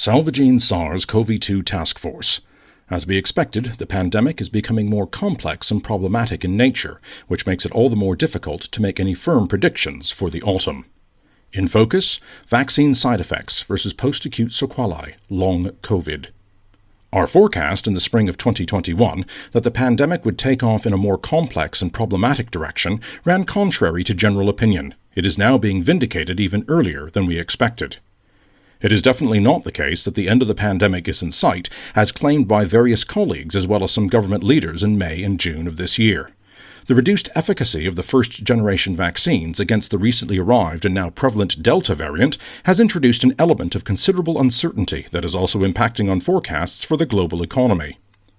Salvaging SARS-CoV-2 Task Force. As we expected, the pandemic is becoming more complex and problematic in nature, which makes it all the more difficult to make any firm predictions for the autumn. In focus, vaccine side effects versus post-acute sequelae, long COVID. Our forecast in the spring of 2021 that the pandemic would take off in a more complex and problematic direction ran contrary to general opinion. It is now being vindicated even earlier than we expected. It is definitely not the case that the end of the pandemic is in sight, as claimed by various colleagues as well as some government leaders in May and June of this year. The reduced efficacy of the first-generation vaccines against the recently arrived and now prevalent Delta variant has introduced an element of considerable uncertainty that is also impacting on forecasts for the global economy.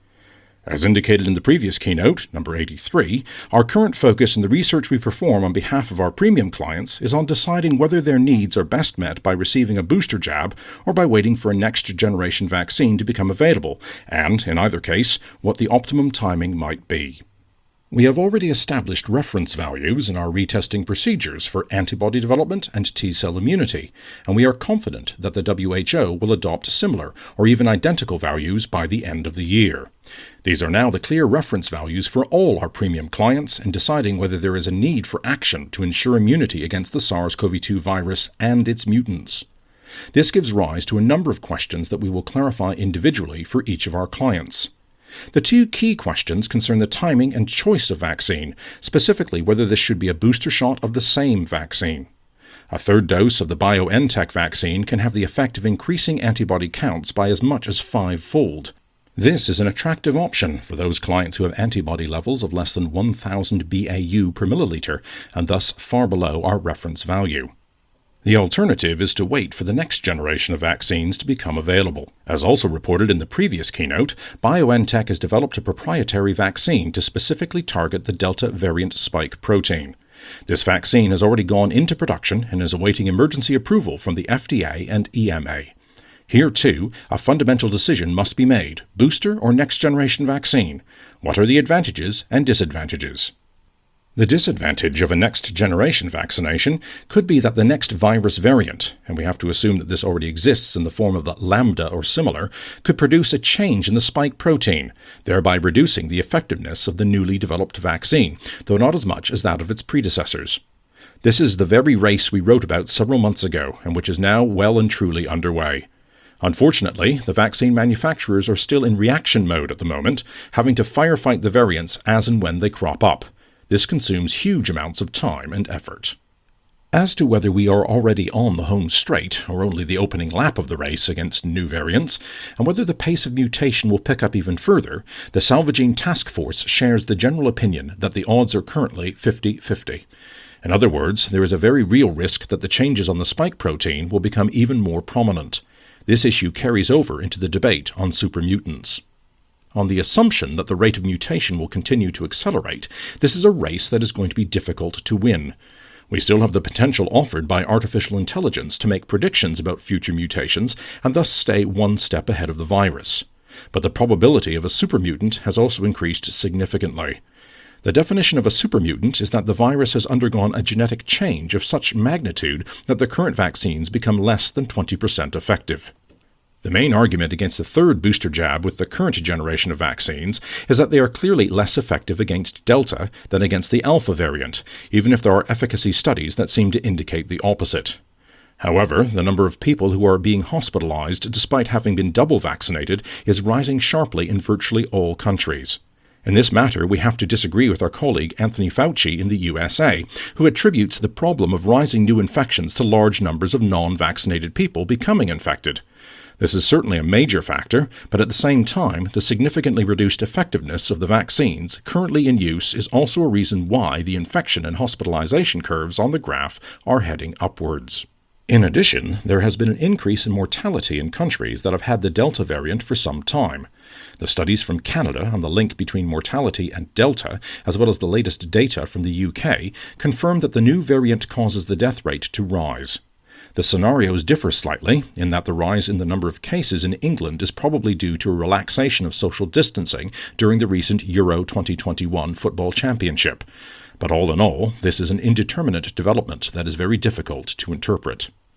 As indicated in the previous keynote, number 83, our current focus in the research we perform on behalf of our premium clients is on deciding whether their needs are best met by receiving a booster jab or by waiting for a next-generation vaccine to become available, and, in either case, what the optimum timing might be. We have already established reference values in our retesting procedures for antibody development and T-cell immunity, and we are confident that the WHO will adopt similar or even identical values by the end of the year. These are now the clear reference values for all our premium clients in deciding whether there is a need for action to ensure immunity against the SARS-CoV-2 virus and its mutants. This gives rise to a number of questions that we will clarify individually for each of our clients. The two key questions concern the timing and choice of vaccine, specifically whether this should be a booster shot of the same vaccine. A third dose of the BioNTech vaccine can have the effect of increasing antibody counts by as much as 5-fold. This is an attractive option for those clients who have antibody levels of less than 1,000 BAU per milliliter, and thus far below our reference value. The alternative is to wait for the next generation of vaccines to become available. As also reported in the previous keynote, BioNTech has developed a proprietary vaccine to specifically target the Delta variant spike protein. This vaccine has already gone into production and is awaiting emergency approval from the FDA and EMA. Here, too, a fundamental decision must be made: booster or next-generation vaccine? What are the advantages and disadvantages? The disadvantage of a next-generation vaccination could be that the next virus variant, and we have to assume that this already exists in the form of the Lambda or similar, could produce a change in the spike protein, thereby reducing the effectiveness of the newly developed vaccine, though not as much as that of its predecessors. This is the very race we wrote about several months ago, and which is now well and truly underway. Unfortunately, the vaccine manufacturers are still in reaction mode at the moment, having to firefight the variants as and when they crop up. This consumes huge amounts of time and effort. As to whether we are already on the home straight, or only the opening lap of the race against new variants, and whether the pace of mutation will pick up even further, the Salvaging Task Force shares the general opinion that the odds are currently 50-50. In other words, there is a very real risk that the changes on the spike protein will become even more prominent. This issue carries over into the debate on supermutants. On the assumption that the rate of mutation will continue to accelerate, this is a race that is going to be difficult to win. We still have the potential offered by artificial intelligence to make predictions about future mutations and thus stay one step ahead of the virus. But the probability of a supermutant has also increased significantly. The definition of a supermutant is that the virus has undergone a genetic change of such magnitude that the current vaccines become less than 20% effective. The main argument against the third booster jab with the current generation of vaccines is that they are clearly less effective against Delta than against the Alpha variant, even if there are efficacy studies that seem to indicate the opposite. However, the number of people who are being hospitalized despite having been double vaccinated is rising sharply in virtually all countries. In this matter, we have to disagree with our colleague Anthony Fauci in the USA, who attributes the problem of rising new infections to large numbers of non-vaccinated people becoming infected. This is certainly a major factor, but at the same time, the significantly reduced effectiveness of the vaccines currently in use is also a reason why the infection and hospitalization curves on the graph are heading upwards. In addition, there has been an increase in mortality in countries that have had the Delta variant for some time. The studies from Canada on the link between mortality and Delta, as well as the latest data from the UK, confirm that the new variant causes the death rate to rise. The scenarios differ slightly, in that the rise in the number of cases in England is probably due to a relaxation of social distancing during the recent Euro 2021 football championship. But all in all, this is an indeterminate development that is very difficult to interpret.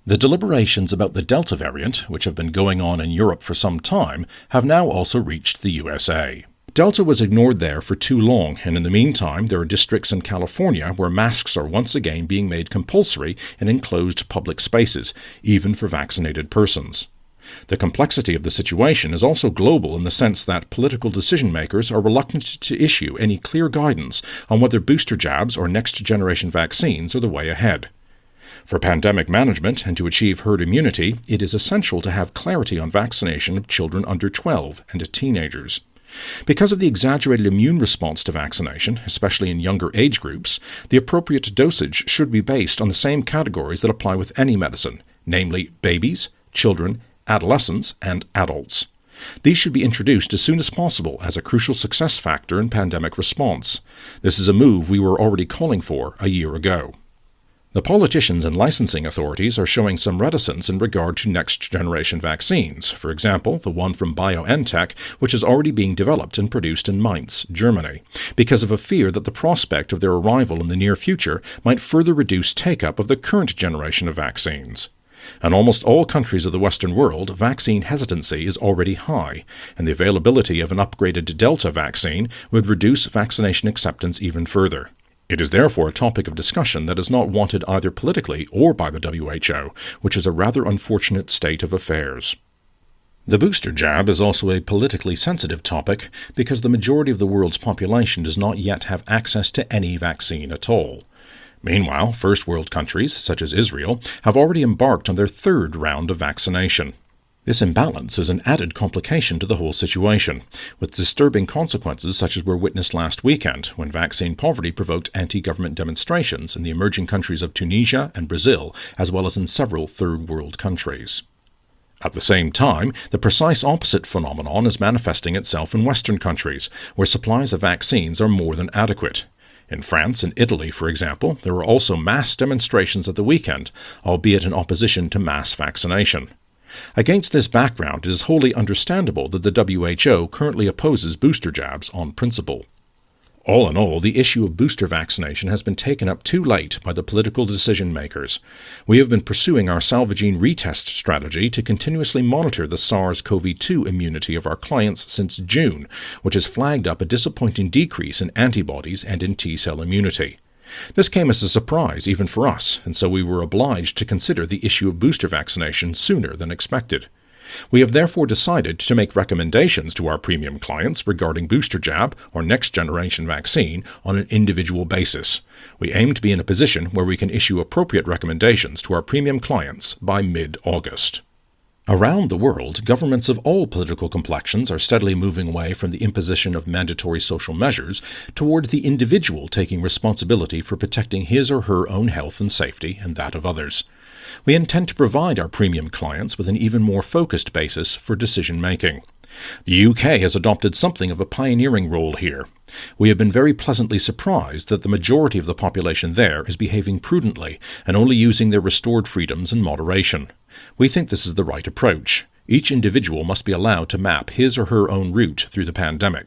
The deliberations about the Delta variant, which have been going on in Europe for some time, have now also reached the USA. Delta was ignored there for too long, and in the meantime there are districts in California where masks are once again being made compulsory in enclosed public spaces, even for vaccinated persons. The complexity of the situation is also global in the sense that political decision-makers are reluctant to issue any clear guidance on whether booster jabs or next-generation vaccines are the way ahead. For pandemic management and to achieve herd immunity, it is essential to have clarity on vaccination of children under 12 and teenagers. Because of the exaggerated immune response to vaccination, especially in younger age groups, the appropriate dosage should be based on the same categories that apply with any medicine, namely babies, children, adolescents, and adults. These should be introduced as soon as possible as a crucial success factor in pandemic response. This is a move we were already calling for a year ago. The politicians and licensing authorities are showing some reticence in regard to next-generation vaccines, for example, the one from BioNTech, which is already being developed and produced in Mainz, Germany, because of a fear that the prospect of their arrival in the near future might further reduce take-up of the current generation of vaccines. In almost all countries of the Western world, vaccine hesitancy is already high, and the availability of an upgraded Delta vaccine would reduce vaccination acceptance even further. It is therefore a topic of discussion that is not wanted either politically or by the WHO, which is a rather unfortunate state of affairs. The booster jab is also a politically sensitive topic because the majority of the world's population does not yet have access to any vaccine at all. Meanwhile, first world countries, such as Israel, have already embarked on their third round of vaccination. This imbalance is an added complication to the whole situation, with disturbing consequences such as were witnessed last weekend when vaccine poverty provoked anti-government demonstrations in the emerging countries of Tunisia and Brazil, as well as in several third world countries. At the same time, the precise opposite phenomenon is manifesting itself in Western countries, where supplies of vaccines are more than adequate. In France and Italy, for example, there were also mass demonstrations at the weekend, albeit in opposition to mass vaccination. Against this background, it is wholly understandable that the WHO currently opposes booster jabs on principle. All in all, the issue of booster vaccination has been taken up too late by the political decision-makers. We have been pursuing our Salvagene retest strategy to continuously monitor the SARS-CoV-2 immunity of our clients since June, which has flagged up a disappointing decrease in antibodies and in T-cell immunity. This came as a surprise even for us, and so we were obliged to consider the issue of booster vaccination sooner than expected. We have therefore decided to make recommendations to our premium clients regarding booster jab or next-generation vaccine on an individual basis. We aim to be in a position where we can issue appropriate recommendations to our premium clients by mid-August. Around the world, governments of all political complexions are steadily moving away from the imposition of mandatory social measures toward the individual taking responsibility for protecting his or her own health and safety and that of others. We intend to provide our premium clients with an even more focused basis for decision-making. The UK has adopted something of a pioneering role here. We have been very pleasantly surprised that the majority of the population there is behaving prudently and only using their restored freedoms in moderation. We think this is the right approach. Each individual must be allowed to map his or her own route through the pandemic.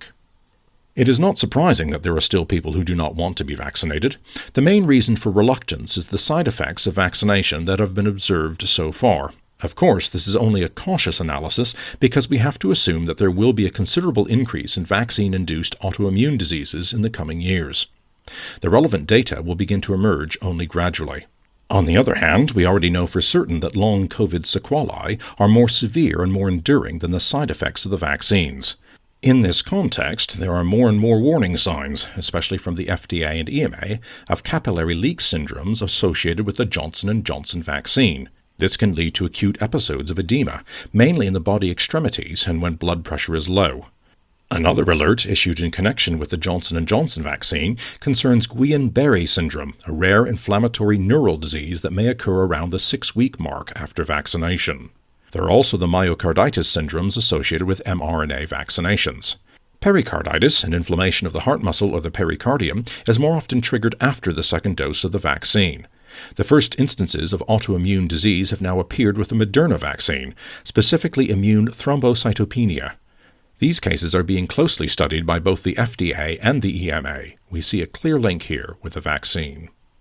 It is not surprising that there are still people who do not want to be vaccinated. The main reason for reluctance is the side effects of vaccination that have been observed so far. Of course, this is only a cautious analysis because we have to assume that there will be a considerable increase in vaccine-induced autoimmune diseases in the coming years. The relevant data will begin to emerge only gradually. On the other hand, we already know for certain that long COVID sequelae are more severe and more enduring than the side effects of the vaccines. In this context, there are more and more warning signs, especially from the FDA and EMA, of capillary leak syndromes associated with the Johnson & Johnson vaccine. This can lead to acute episodes of edema, mainly in the body extremities and when blood pressure is low. Another alert issued in connection with the Johnson & Johnson vaccine concerns Guillain-Barré syndrome, a rare inflammatory neural disease that may occur around the 6-week mark after vaccination. There are also the myocarditis syndromes associated with mRNA vaccinations. Pericarditis, an inflammation of the heart muscle or the pericardium, is more often triggered after the second dose of the vaccine. The first instances of autoimmune disease have now appeared with the Moderna vaccine, specifically immune thrombocytopenia. These cases are being closely studied by both the FDA and the EMA. We see a clear link here with the vaccine.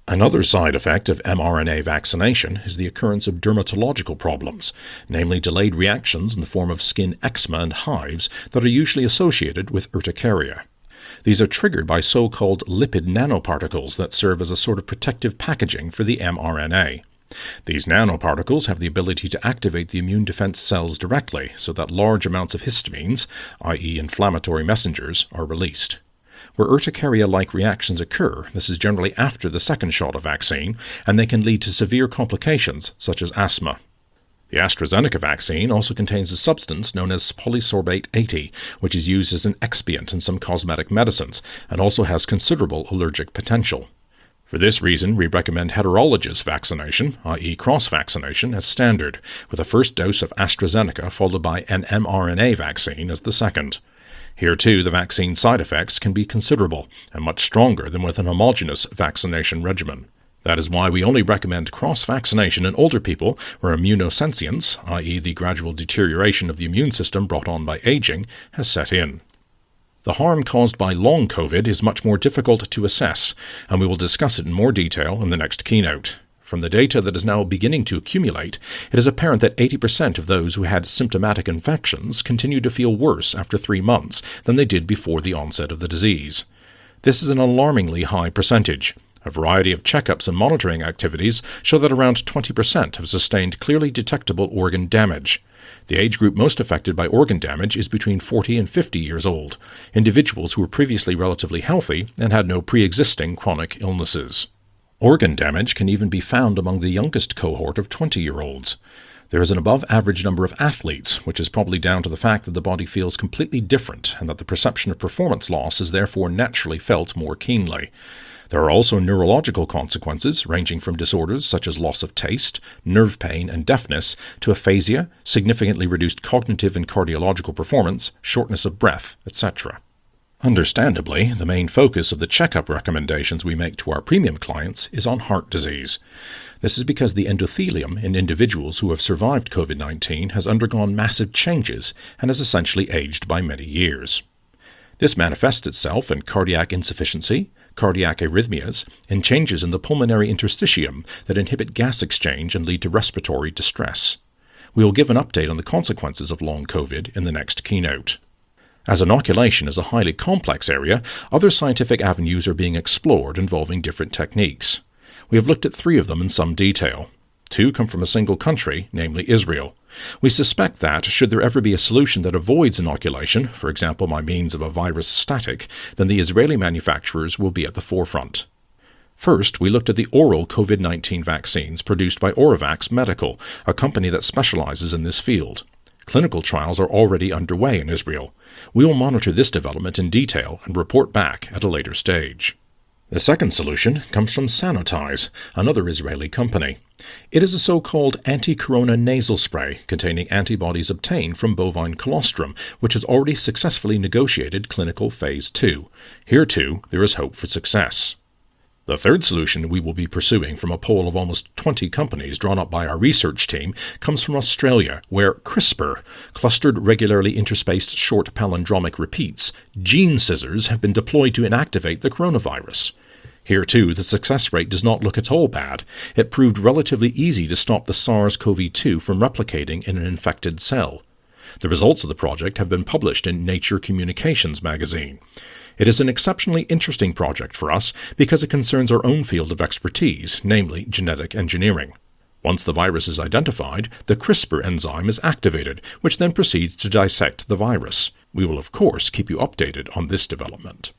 Another side effect of mRNA vaccination is the occurrence of dermatological problems, namely delayed reactions in the form of skin eczema and hives that are usually associated with urticaria. These are triggered by so-called lipid nanoparticles that serve as a sort of protective packaging for the mRNA. These nanoparticles have the ability to activate the immune defense cells directly so that large amounts of histamines, i.e. inflammatory messengers, are released. Where urticaria-like reactions occur, this is generally after the second shot of vaccine, and they can lead to severe complications such as asthma. The AstraZeneca vaccine also contains a substance known as polysorbate 80, which is used as an expiant in some cosmetic medicines, and also has considerable allergic potential. For this reason, we recommend heterologous vaccination, i.e. cross-vaccination, as standard, with a first dose of AstraZeneca followed by an mRNA vaccine as the second. Here, too, the vaccine side effects can be considerable and much stronger than with an homogeneous vaccination regimen. That is why we only recommend cross-vaccination in older people where immunosenescence, i.e. the gradual deterioration of the immune system brought on by aging, has set in. The harm caused by long COVID is much more difficult to assess, and we will discuss it in more detail in the next keynote. From the data that is now beginning to accumulate, it is apparent that 80% of those who had symptomatic infections continue to feel worse after 3 months than they did before the onset of the disease. This is an alarmingly high percentage. A variety of checkups and monitoring activities show that around 20% have sustained clearly detectable organ damage. The age group most affected by organ damage is between 40 and 50 years old, individuals who were previously relatively healthy and had no pre-existing chronic illnesses. Organ damage can even be found among the youngest cohort of 20-year-olds. There is an above-average number of athletes, which is probably down to the fact that the body feels completely different and that the perception of performance loss is therefore naturally felt more keenly. There are also neurological consequences, ranging from disorders such as loss of taste, nerve pain, and deafness, to aphasia, significantly reduced cognitive and cardiological performance, shortness of breath, etc. Understandably, the main focus of the checkup recommendations we make to our premium clients is on heart disease. This is because the endothelium in individuals who have survived COVID-19 has undergone massive changes and has essentially aged by many years. This manifests itself in cardiac insufficiency, cardiac arrhythmias, and changes in the pulmonary interstitium that inhibit gas exchange and lead to respiratory distress. We will give an update on the consequences of long COVID in the next keynote. As inoculation is a highly complex area, other scientific avenues are being explored involving different techniques. We have looked at 3 of them in some detail. 2 come from a single country, namely Israel. We suspect that, should there ever be a solution that avoids inoculation, for example by means of a virus static, then the Israeli manufacturers will be at the forefront. First, we looked at the oral COVID-19 vaccines produced by Oravax Medical, a company that specializes in this field. Clinical trials are already underway in Israel. We will monitor this development in detail and report back at a later stage. The second solution comes from Sanotize, another Israeli company. It is a so-called anti-corona nasal spray containing antibodies obtained from bovine colostrum, which has already successfully negotiated clinical phase 2. Here, too, there is hope for success. The third solution we will be pursuing from a poll of almost 20 companies drawn up by our research team comes from Australia, where CRISPR, clustered regularly interspaced short palindromic repeats, gene scissors have been deployed to inactivate the coronavirus. Here, too, the success rate does not look at all bad. It proved relatively easy to stop the SARS-CoV-2 from replicating in an infected cell. The results of the project have been published in Nature Communications magazine. It is an exceptionally interesting project for us because it concerns our own field of expertise, namely genetic engineering. Once the virus is identified, the CRISPR enzyme is activated, which then proceeds to dissect the virus. We will, of course, keep you updated on this development.